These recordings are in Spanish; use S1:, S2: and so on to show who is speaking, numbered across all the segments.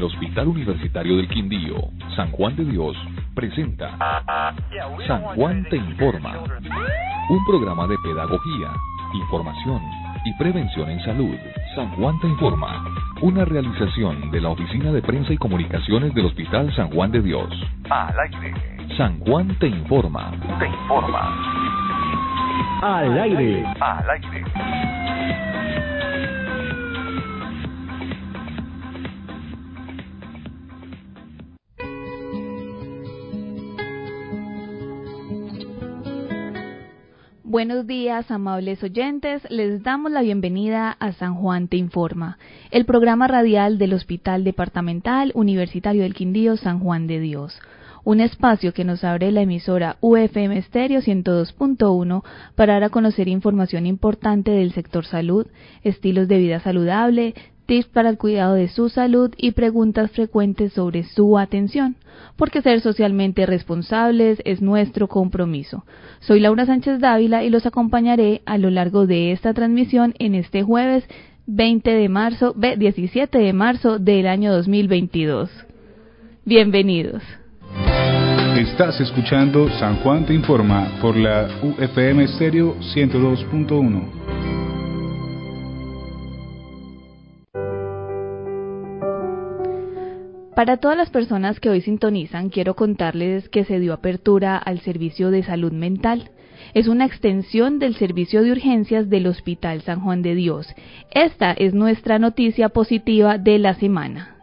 S1: El Hospital Universitario del Quindío, San Juan de Dios, presenta San Juan te informa, un programa de pedagogía, información y prevención en salud. San Juan te informa, una realización de la Oficina de Prensa y Comunicaciones del Hospital San Juan de Dios. Al aire. San Juan te informa. Te informa.
S2: Al aire.
S1: Al aire.
S3: Buenos días, amables oyentes. Les damos la bienvenida a San Juan te informa, el programa radial del Hospital Departamental Universitario del Quindío San Juan de Dios. Un espacio que nos abre la emisora UFM Estéreo 102.1 para dar a conocer información importante del sector salud, estilos de vida saludable, tips para el cuidado de su salud y preguntas frecuentes sobre su atención, porque ser socialmente responsables es nuestro compromiso. Soy Laura Sánchez Dávila y los acompañaré a lo largo de esta transmisión en este jueves 17 de marzo del año 2022. Bienvenidos.
S2: Estás escuchando San Juan te informa por la UFM Estéreo 102.1.
S3: Para todas las personas que hoy sintonizan, quiero contarles que se dio apertura al servicio de salud mental. Es una extensión del servicio de urgencias del Hospital San Juan de Dios. Esta es nuestra noticia positiva de la semana.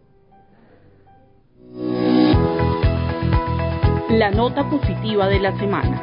S4: La nota positiva de la semana.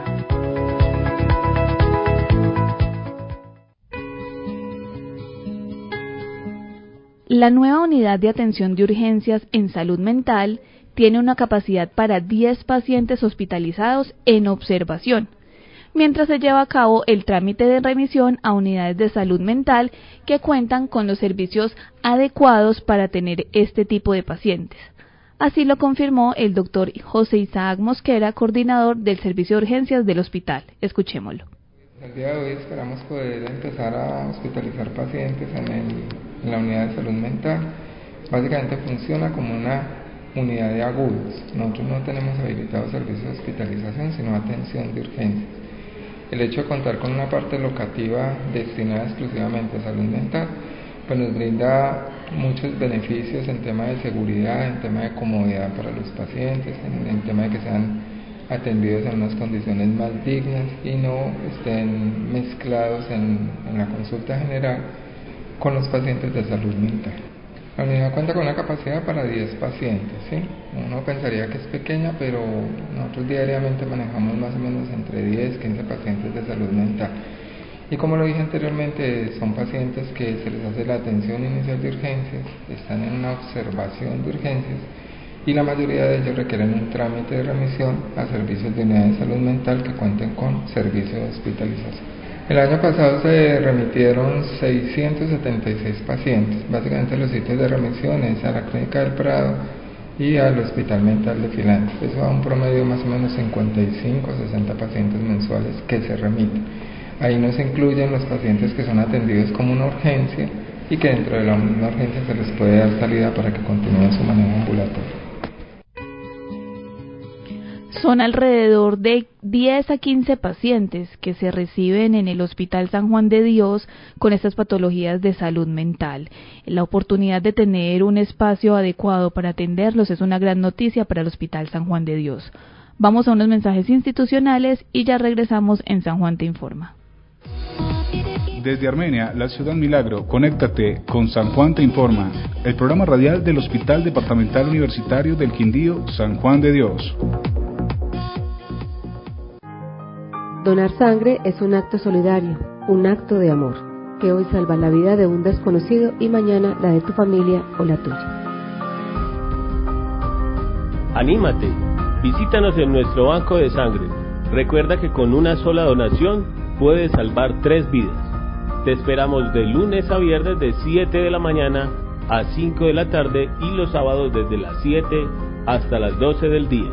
S3: La nueva unidad de atención de urgencias en salud mental tiene una capacidad para 10 pacientes hospitalizados en observación, mientras se lleva a cabo el trámite de remisión a unidades de salud mental que cuentan con los servicios adecuados para tener este tipo de pacientes. Así lo confirmó el doctor José Isaac Mosquera, coordinador del servicio de urgencias del hospital. Escuchémoslo.
S5: El día de hoy esperamos poder empezar a hospitalizar pacientes en la unidad de salud mental. Básicamente funciona como una unidad de agudos. Nosotros no tenemos habilitados servicios de hospitalización, sino atención de urgencias. El hecho de contar con una parte locativa destinada exclusivamente a salud mental, pues nos brinda muchos beneficios en tema de seguridad, en tema de comodidad para los pacientes, en tema de que sean atendidos en unas condiciones más dignas y no estén mezclados en la consulta general con los pacientes de salud mental. La unidad cuenta con una capacidad para 10 pacientes, ¿sí? Uno pensaría que es pequeña, pero nosotros diariamente manejamos más o menos entre 10 y 15 pacientes de salud mental. Y como lo dije anteriormente, son pacientes que se les hace la atención inicial de urgencias, están en una observación de urgencias y la mayoría de ellos requieren un trámite de remisión a servicios de unidad de salud mental que cuenten con servicio de hospitalización. El año pasado se remitieron 676 pacientes, básicamente los sitios de remisión es a la Clínica del Prado y al Hospital Mental de Filante. Eso da un promedio de más o menos 55 a 60 pacientes mensuales que se remiten. Ahí no se incluyen los pacientes que son atendidos como una urgencia y que dentro de la misma urgencia se les puede dar salida para que continúen su manejo ambulatorio.
S3: Son alrededor de 10 a 15 pacientes que se reciben en el Hospital San Juan de Dios con estas patologías de salud mental. La oportunidad de tener un espacio adecuado para atenderlos es una gran noticia para el Hospital San Juan de Dios. Vamos a unos mensajes institucionales y ya regresamos en San Juan te informa.
S2: Desde Armenia, la ciudad Milagro, conéctate con San Juan te informa, el programa radial del Hospital Departamental Universitario del Quindío San Juan de Dios.
S6: Donar sangre es un acto solidario, un acto de amor, que hoy salva la vida de un desconocido y mañana la de tu familia o la tuya.
S7: ¡Anímate! Visítanos en nuestro banco de sangre. Recuerda que con una sola donación puedes salvar 3 vidas. Te esperamos de lunes a viernes de 7 de la mañana a 5 de la tarde y los sábados desde las 7 hasta las 12 del día.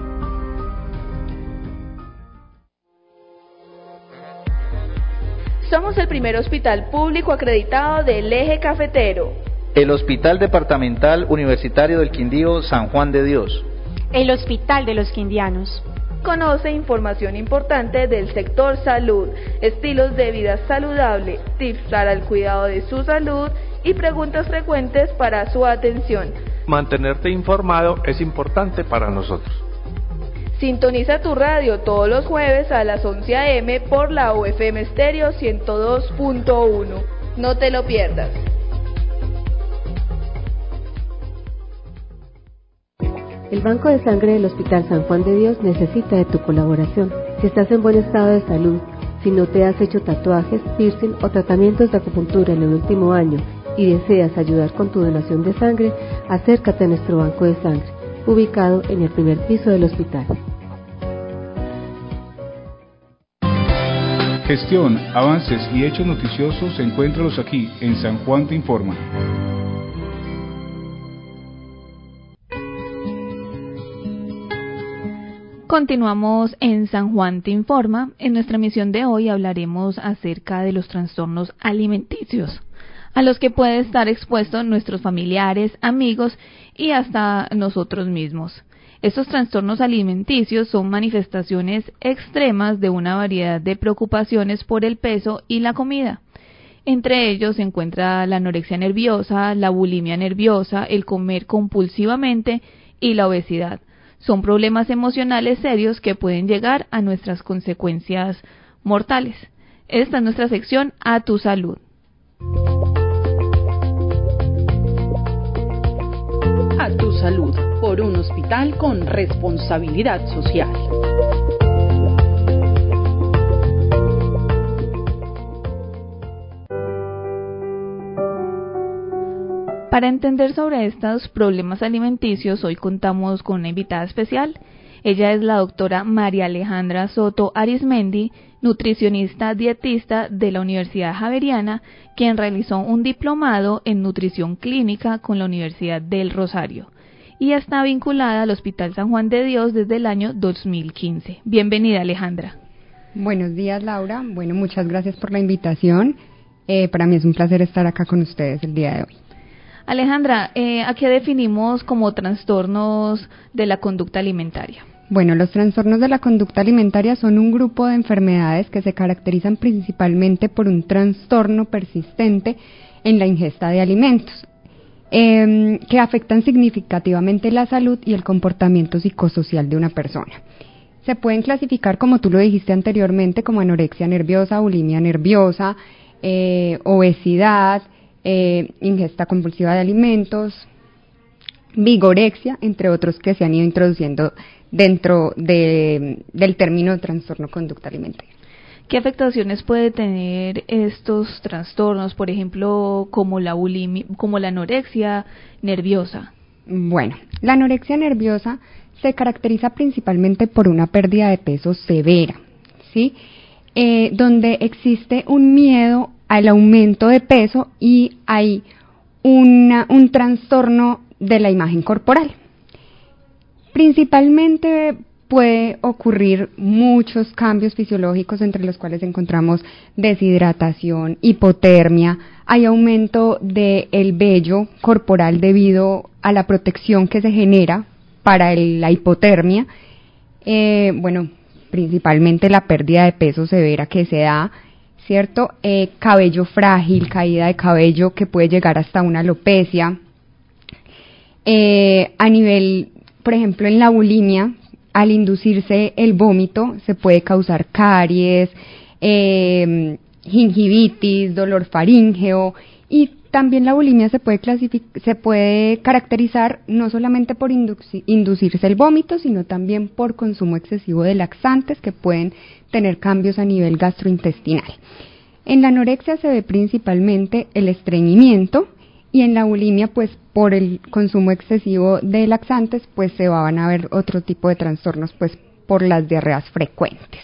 S4: Somos el primer hospital público acreditado del Eje Cafetero.
S8: El Hospital Departamental Universitario del Quindío San Juan de Dios.
S9: El Hospital de los Quindianos.
S10: Conoce información importante del sector salud, estilos de vida saludable, tips para el cuidado de su salud y preguntas frecuentes para su atención.
S11: Mantenerte informado es importante para nosotros.
S10: Sintoniza tu radio todos los jueves a las 11 a.m. por la UFM Estéreo 102.1. No te lo pierdas.
S6: El Banco de Sangre del Hospital San Juan de Dios necesita de tu colaboración. Si estás en buen estado de salud, si no te has hecho tatuajes, piercing o tratamientos de acupuntura en el último año y deseas ayudar con tu donación de sangre, acércate a nuestro Banco de Sangre, ubicado en el primer piso del hospital.
S2: Gestión, avances y hechos noticiosos, encuéntralos aquí en San Juan Te Informa.
S3: Continuamos en San Juan Te Informa. En nuestra emisión de hoy hablaremos acerca de los trastornos alimenticios, a los que puede estar expuestos nuestros familiares, amigos y hasta nosotros mismos. Estos trastornos alimenticios son manifestaciones extremas de una variedad de preocupaciones por el peso y la comida. Entre ellos se encuentra la anorexia nerviosa, la bulimia nerviosa, el comer compulsivamente y la obesidad. Son problemas emocionales serios que pueden llegar a nuestras consecuencias mortales. Esta es nuestra sección A tu Salud.
S4: A tu Salud, por un hospital con responsabilidad social.
S3: Para entender sobre estos problemas alimenticios, hoy contamos con una invitada especial. Ella es la doctora María Alejandra Soto Arizmendi, nutricionista dietista de la Universidad Javeriana, quien realizó un diplomado en nutrición clínica con la Universidad del Rosario y está vinculada al Hospital San Juan de Dios desde el año 2015. Bienvenida, Alejandra.
S12: Buenos días, Laura. Bueno, muchas gracias por la invitación. Para mí es un placer estar acá con ustedes el día de hoy.
S3: Alejandra, ¿a qué definimos como trastornos de la conducta alimentaria?
S12: Bueno, los trastornos de la conducta alimentaria son un grupo de enfermedades que se caracterizan principalmente por un trastorno persistente en la ingesta de alimentos, que afectan significativamente la salud y el comportamiento psicosocial de una persona. Se pueden clasificar, como tú lo dijiste anteriormente, como anorexia nerviosa, bulimia nerviosa, obesidad, ingesta compulsiva de alimentos, vigorexia, entre otros que se han ido introduciendo dentro del término de trastorno conducta alimentaria.
S3: ¿Qué afectaciones puede tener estos trastornos, por ejemplo, como la bulimia, como la anorexia nerviosa?
S12: Bueno, la anorexia nerviosa se caracteriza principalmente por una pérdida de peso severa, ¿sí? Donde existe un miedo al aumento de peso y hay un trastorno de la imagen corporal. Principalmente puede ocurrir muchos cambios fisiológicos, entre los cuales encontramos deshidratación, hipotermia, hay aumento del vello corporal debido a la protección que se genera para la hipotermia, principalmente la pérdida de peso severa que se da, ¿cierto? Cabello frágil, caída de cabello que puede llegar hasta una alopecia. A nivel, por ejemplo, en la bulimia, al inducirse el vómito, se puede causar caries, gingivitis, dolor faríngeo, y también la bulimia se puede caracterizar no solamente por inducirse el vómito, sino también por consumo excesivo de laxantes que pueden tener cambios a nivel gastrointestinal. En la anorexia se ve principalmente el estreñimiento, y en la bulimia, pues por el consumo excesivo de laxantes, pues se van a ver otro tipo de trastornos, pues por las diarreas frecuentes.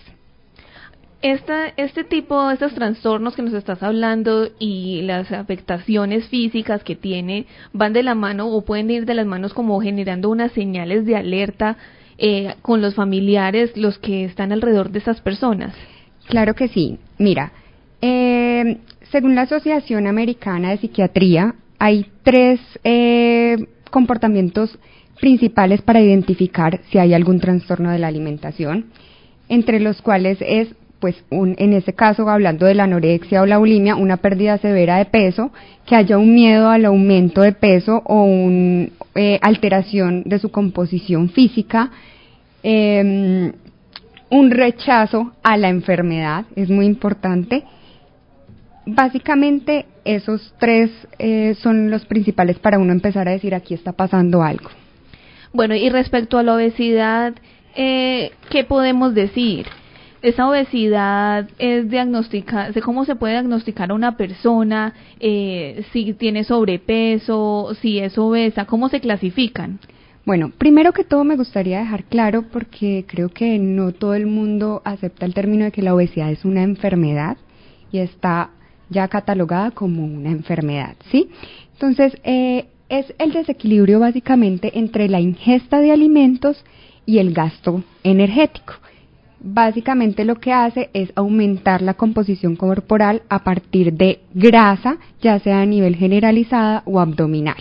S3: Estos trastornos que nos estás hablando y las afectaciones físicas que tiene van de la mano o pueden ir de las manos como generando unas señales de alerta con los familiares, los que están alrededor de esas personas.
S12: Claro que sí. Mira, según la Asociación Americana de Psiquiatría, hay 3 comportamientos principales para identificar si hay algún trastorno de la alimentación, entre los cuales es, pues, en ese caso, hablando de la anorexia o la bulimia, una pérdida severa de peso, que haya un miedo al aumento de peso o una alteración de su composición física, un rechazo a la enfermedad, es muy importante. Básicamente, esos 3 son los principales para uno empezar a decir aquí está pasando algo.
S3: Bueno, y respecto a la obesidad, ¿qué podemos decir? ¿Esa obesidad es diagnosticada? ¿Cómo se puede diagnosticar a una persona si tiene sobrepeso, si es obesa? ¿Cómo se clasifican?
S12: Bueno, primero que todo me gustaría dejar claro, porque creo que no todo el mundo acepta el término de que la obesidad es una enfermedad y está ya catalogada como una enfermedad, ¿sí? Entonces, es el desequilibrio básicamente entre la ingesta de alimentos y el gasto energético. Básicamente lo que hace es aumentar la composición corporal a partir de grasa, ya sea a nivel generalizada o abdominal.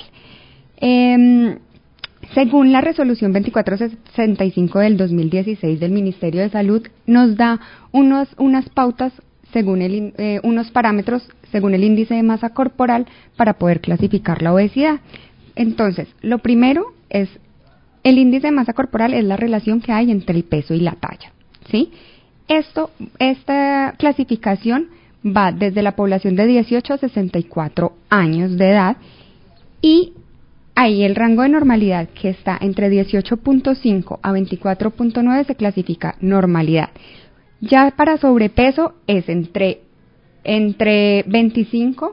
S12: Según la resolución 2465 del 2016 del Ministerio de Salud, nos da unas pautas según unos parámetros según el índice de masa corporal para poder clasificar la obesidad. Entonces, lo primero es el índice de masa corporal, es la relación que hay entre el peso y la talla, ¿sí? Esta clasificación va desde la población de 18 a 64 años de edad, y ahí el rango de normalidad, que está entre 18.5 a 24.9, se clasifica normalidad. Ya para sobrepeso es entre 25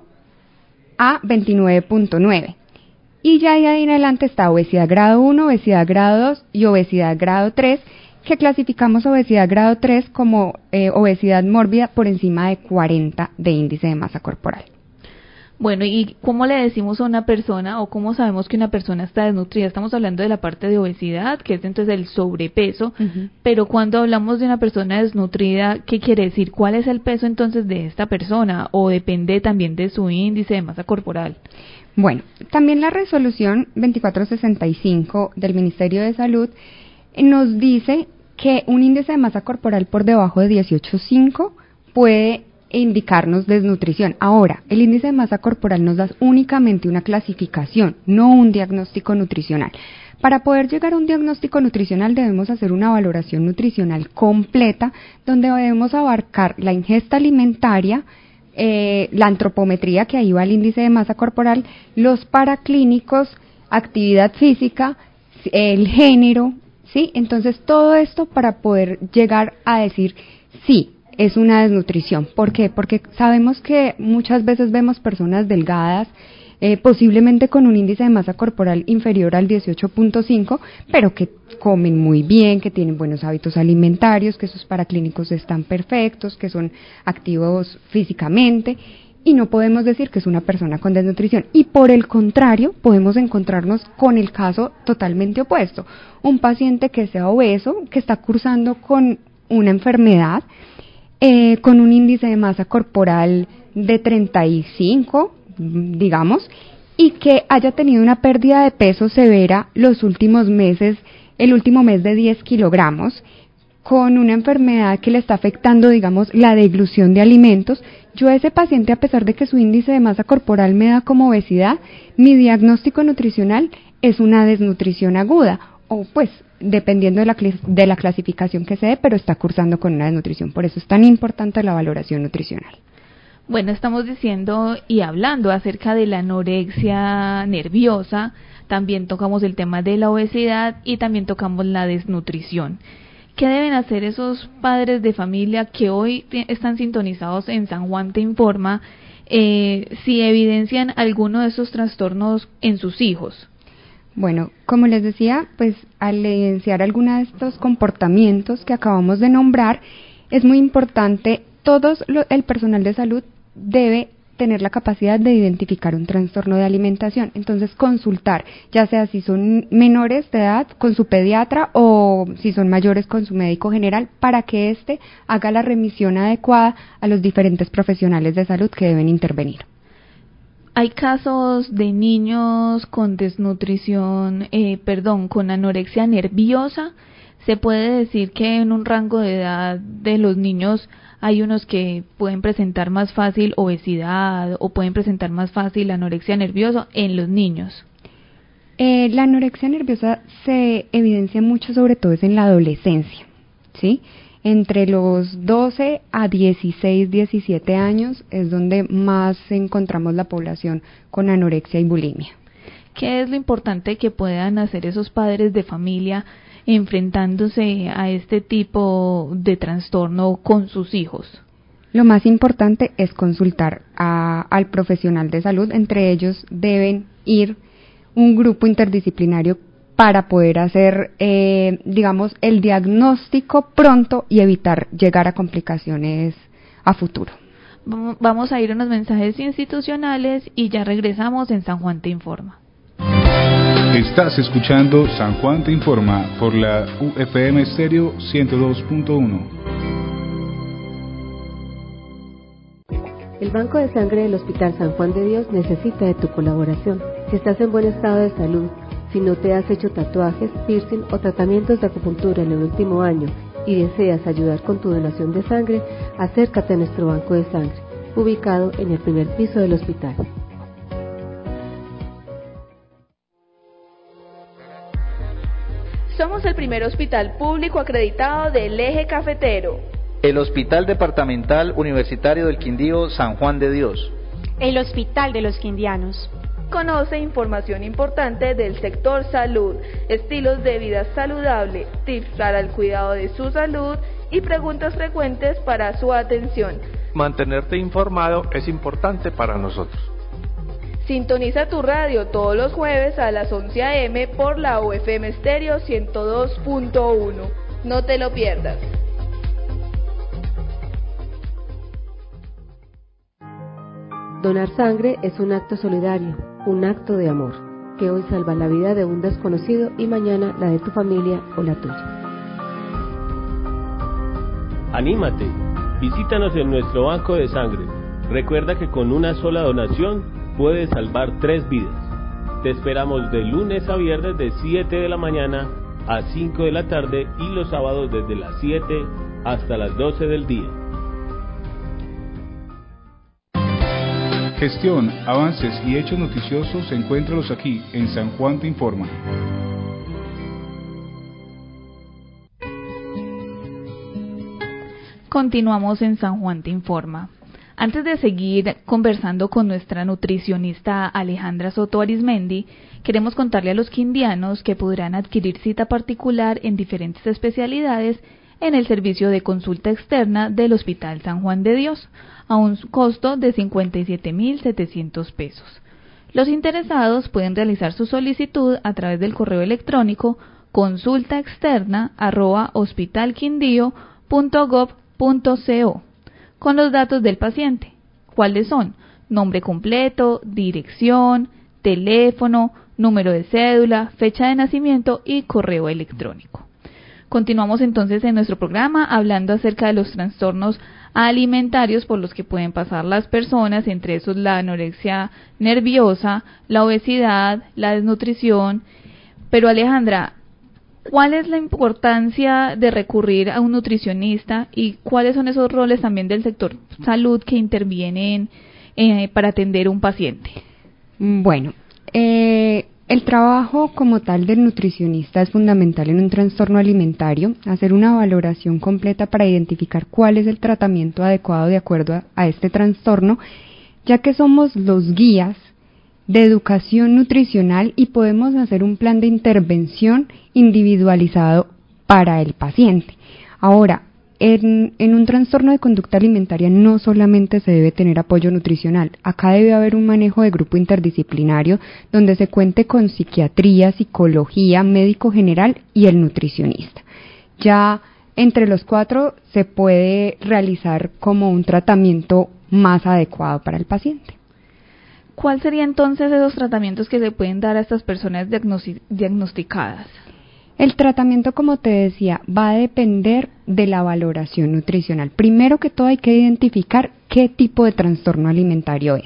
S12: a 29.9. Y ya de ahí en adelante está obesidad grado 1, obesidad grado 2 y obesidad grado 3, que clasificamos obesidad grado 3 como obesidad mórbida por encima de 40 de índice de masa corporal.
S3: Bueno, ¿y cómo le decimos a una persona, o cómo sabemos que una persona está desnutrida? Estamos hablando de la parte de obesidad, que es entonces el sobrepeso, pero cuando hablamos de una persona desnutrida, ¿qué quiere decir? ¿Cuál es el peso entonces de esta persona? ¿O depende también de su índice de masa corporal?
S12: Bueno, también la resolución 2465 del Ministerio de Salud nos dice que un índice de masa corporal por debajo de 18.5 puede indicarnos desnutrición. Ahora, el índice de masa corporal nos da únicamente una clasificación, no un diagnóstico nutricional. Para poder llegar a un diagnóstico nutricional debemos hacer una valoración nutricional completa, donde debemos abarcar la ingesta alimentaria, la antropometría, que ahí va el índice de masa corporal, los paraclínicos, actividad física, el género, ¿sí? Entonces todo esto para poder llegar a decir sí, es una desnutrición. ¿Por qué? Porque sabemos que muchas veces vemos personas delgadas, posiblemente con un índice de masa corporal inferior al 18.5, pero que comen muy bien, que tienen buenos hábitos alimentarios, que sus paraclínicos están perfectos, que son activos físicamente, y no podemos decir que es una persona con desnutrición. Y por el contrario, podemos encontrarnos con el caso totalmente opuesto. Un paciente que sea obeso, que está cursando con una enfermedad, con un índice de masa corporal de 35, digamos, y que haya tenido una pérdida de peso severa los últimos meses, el último mes de 10 kilogramos, con una enfermedad que le está afectando, digamos, la deglución de alimentos. Yo a ese paciente, a pesar de que su índice de masa corporal me da como obesidad, mi diagnóstico nutricional es una desnutrición aguda, o pues dependiendo de la clasificación que se dé, pero está cursando con una desnutrición. Por eso es tan importante la valoración nutricional.
S3: Bueno, estamos diciendo y hablando acerca de la anorexia nerviosa, también tocamos el tema de la obesidad y también tocamos la desnutrición. ¿Qué deben hacer esos padres de familia que hoy están sintonizados en San Juan Te Informa si evidencian alguno de esos trastornos en sus hijos?
S12: Bueno, como les decía, pues al evidenciar algunos de estos comportamientos que acabamos de nombrar, es muy importante, el personal de salud debe tener la capacidad de identificar un trastorno de alimentación. Entonces, consultar, ya sea si son menores de edad con su pediatra o si son mayores con su médico general, para que éste haga la remisión adecuada a los diferentes profesionales de salud que deben intervenir.
S3: Hay casos de niños con desnutrición, con anorexia nerviosa. Se puede decir que en un rango de edad de los niños hay unos que pueden presentar más fácil obesidad o pueden presentar más fácil anorexia nerviosa en los niños.
S12: La anorexia nerviosa se evidencia mucho, sobre todo es en la adolescencia, ¿sí? Entre los 12 a 16, 17 años es donde más encontramos la población con anorexia y bulimia.
S3: ¿Qué es lo importante que puedan hacer esos padres de familia enfrentándose a este tipo de trastorno con sus hijos?
S12: Lo más importante es consultar al profesional de salud. Entre ellos deben ir un grupo interdisciplinario para poder hacer, el diagnóstico pronto y evitar llegar a complicaciones a futuro.
S3: Vamos a ir a unos mensajes institucionales y ya regresamos en San Juan Te Informa.
S2: Estás escuchando San Juan Te Informa por la UFM Estéreo 102.1.
S6: El Banco de Sangre del Hospital San Juan de Dios necesita de tu colaboración. Si estás en buen estado de salud, si no te has hecho tatuajes, piercing o tratamientos de acupuntura en el último año y deseas ayudar con tu donación de sangre, acércate a nuestro banco de sangre, ubicado en el primer piso del hospital.
S10: Somos el primer hospital público acreditado del Eje Cafetero.
S8: El Hospital Departamental Universitario del Quindío San Juan de Dios.
S9: El Hospital de los Quindianos.
S10: Conoce información importante del sector salud, estilos de vida saludable, tips para el cuidado de su salud y preguntas frecuentes para su atención.
S11: Mantenerte informado es importante para nosotros.
S10: Sintoniza tu radio todos los jueves a las 11 a.m. por la UFM Estéreo 102.1. No te lo pierdas.
S6: Donar sangre es un acto solidario, un acto de amor, que hoy salva la vida de un desconocido y mañana la de tu familia o la tuya.
S7: Anímate, visítanos en nuestro banco de sangre. Recuerda que con una sola donación puedes salvar 3 vidas. Te esperamos de lunes a viernes de 7 de la mañana a 5 de la tarde y los sábados desde las 7 hasta las 12 del día.
S2: Gestión, avances y hechos noticiosos, encuéntralos aquí en San Juan Te Informa.
S3: Continuamos en San Juan Te Informa. Antes de seguir conversando con nuestra nutricionista Alejandra Soto Arismendi, queremos contarle a los quindianos que podrán adquirir cita particular en diferentes especialidades en el servicio de consulta externa del Hospital San Juan de Dios, a un costo de 57.700 pesos. Los interesados pueden realizar su solicitud a través del correo electrónico consultaexterna@hospitalquindio.gov.co con los datos del paciente. ¿Cuáles son? Nombre completo, dirección, teléfono, número de cédula, fecha de nacimiento y correo electrónico. Continuamos entonces en nuestro programa hablando acerca de los trastornos alimentarios por los que pueden pasar las personas, entre esos la anorexia nerviosa, la obesidad, la desnutrición. Pero Alejandra, ¿cuál es la importancia de recurrir a un nutricionista y cuáles son esos roles también del sector salud que intervienen para atender a un paciente?
S12: Bueno, el trabajo como tal del nutricionista es fundamental en un trastorno alimentario, hacer una valoración completa para identificar cuál es el tratamiento adecuado de acuerdo a este trastorno, ya que somos los guías de educación nutricional y podemos hacer un plan de intervención individualizado para el paciente. Ahora, en un trastorno de conducta alimentaria no solamente se debe tener apoyo nutricional, acá debe haber un manejo de grupo interdisciplinario donde se cuente con psiquiatría, psicología, médico general y el nutricionista. Ya entre los 4 se puede realizar como un tratamiento más adecuado para el paciente.
S3: ¿Cuál sería entonces esos tratamientos que se pueden dar a estas personas diagnosticadas?
S12: El tratamiento, como te decía, va a depender de la valoración nutricional. Primero que todo hay que identificar qué tipo de trastorno alimentario es,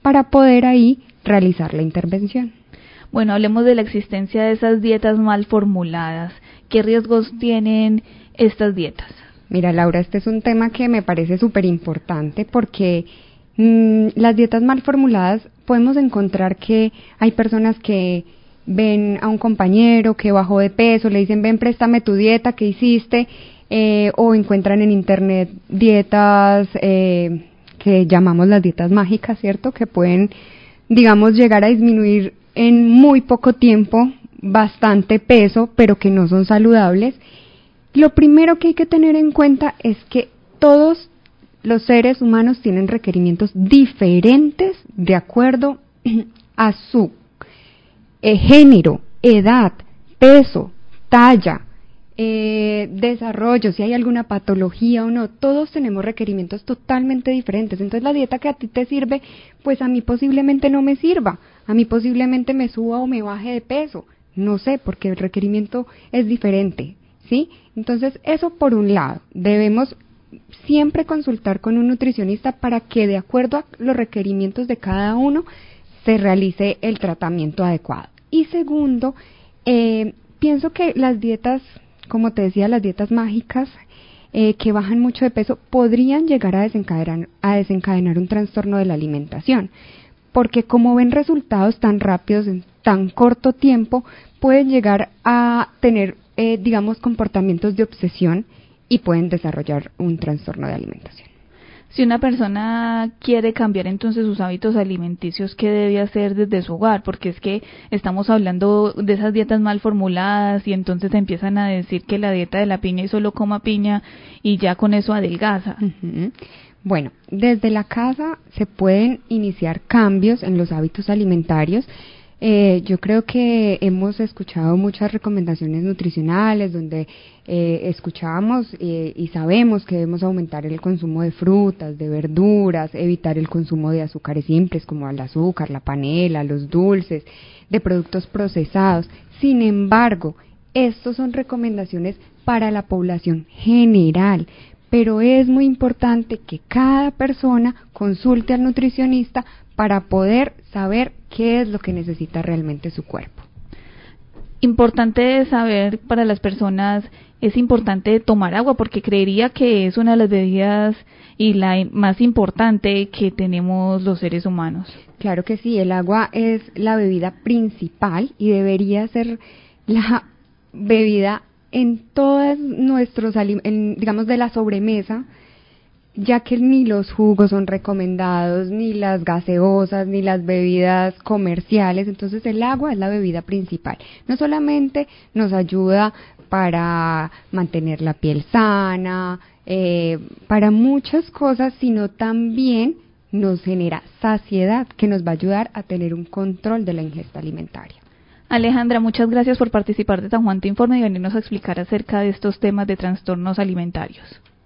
S12: para poder ahí realizar la intervención.
S3: Bueno, hablemos de la existencia de esas dietas mal formuladas. ¿Qué riesgos tienen estas dietas?
S12: Mira, Laura, este es un tema que me parece súper importante porque las dietas mal formuladas podemos encontrar que hay personas que ven a un compañero que bajó de peso, le dicen, ven, préstame tu dieta, ¿qué hiciste? O encuentran en internet dietas que llamamos las dietas mágicas, ¿cierto? Que pueden, digamos, llegar a disminuir en muy poco tiempo bastante peso, pero que no son saludables. Lo primero que hay que tener en cuenta es que todos los seres humanos tienen requerimientos diferentes de acuerdo a su género, edad, peso, talla, desarrollo, si hay alguna patología o no. Todos tenemos requerimientos totalmente diferentes. Entonces la dieta que a ti te sirve, pues a mí posiblemente no me sirva. A mí posiblemente me suba o me baje de peso. No sé, porque el requerimiento es diferente, ¿sí? Entonces eso por un lado. Debemos siempre consultar con un nutricionista para que de acuerdo a los requerimientos de cada uno se realice el tratamiento adecuado. Y segundo, pienso que las dietas, como te decía, las dietas mágicas que bajan mucho de peso podrían llegar a desencadenar un trastorno de la alimentación, porque como ven resultados tan rápidos en tan corto tiempo, pueden llegar a tener, digamos, comportamientos de obsesión y pueden desarrollar un trastorno de alimentación.
S3: Si una persona quiere cambiar entonces sus hábitos alimenticios, ¿qué debe hacer desde su hogar? Porque es que estamos hablando de esas dietas mal formuladas y entonces empiezan a decir que la dieta de la piña y solo coma piña y ya con eso adelgaza.
S12: Uh-huh. Bueno, desde la casa se pueden iniciar cambios en los hábitos alimentarios. Yo creo que hemos escuchado muchas recomendaciones nutricionales donde escuchamos y sabemos que debemos aumentar el consumo de frutas, de verduras, evitar el consumo de azúcares simples como el azúcar, la panela, los dulces, de productos procesados. Sin embargo, estos son recomendaciones para la población general, pero es muy importante que cada persona consulte al nutricionista para poder saber qué es lo que necesita realmente su cuerpo.
S3: Importante saber para las personas, es importante tomar agua porque creería que es una de las bebidas y la más importante que tenemos los seres humanos.
S12: Claro que sí, el agua es la bebida principal y debería ser la bebida en todos nuestros alimentos, digamos de la sobremesa, ya que ni los jugos son recomendados, ni las gaseosas, ni las bebidas comerciales. Entonces el agua es la bebida principal. No solamente nos ayuda para mantener la piel sana, para muchas cosas, sino también nos genera saciedad, que nos va a ayudar a tener un control de la ingesta alimentaria.
S3: Alejandra, muchas gracias por participar de San Juan Te Informa y venirnos a explicar acerca de estos temas de trastornos alimentarios.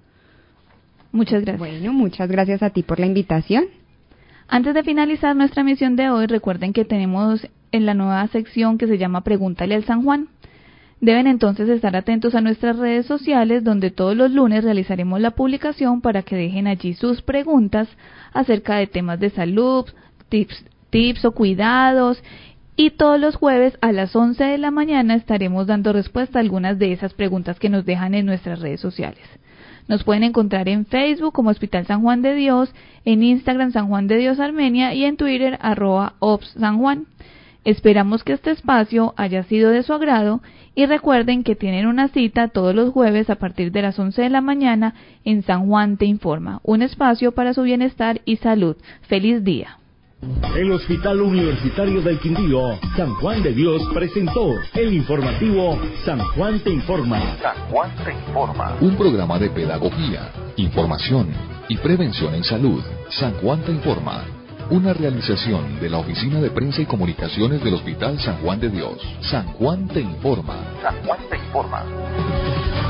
S3: Muchas gracias.
S12: Bueno, muchas gracias a ti por la invitación.
S3: Antes de finalizar nuestra emisión de hoy, recuerden que tenemos en la nueva sección que se llama Pregúntale al San Juan. Deben entonces estar atentos a nuestras redes sociales, donde todos los lunes realizaremos la publicación para que dejen allí sus preguntas acerca de temas de salud, tips o cuidados. Y todos los jueves a las 11 de la mañana estaremos dando respuesta a algunas de esas preguntas que nos dejan en nuestras redes sociales. Nos pueden encontrar en Facebook como Hospital San Juan de Dios, en Instagram San Juan de Dios Armenia y en Twitter @OpsSanJuan. Esperamos que este espacio haya sido de su agrado y recuerden que tienen una cita todos los jueves a partir de las 11 de la mañana en San Juan Te Informa, un espacio para su bienestar y salud. ¡Feliz día!
S13: El Hospital Universitario del Quindío, San Juan de Dios, presentó el informativo San Juan Te Informa.
S1: San Juan Te Informa. Un programa de pedagogía, información y prevención en salud. San Juan Te Informa. Una realización de la Oficina de Prensa y Comunicaciones del Hospital San Juan de Dios. San Juan Te Informa. San Juan Te Informa.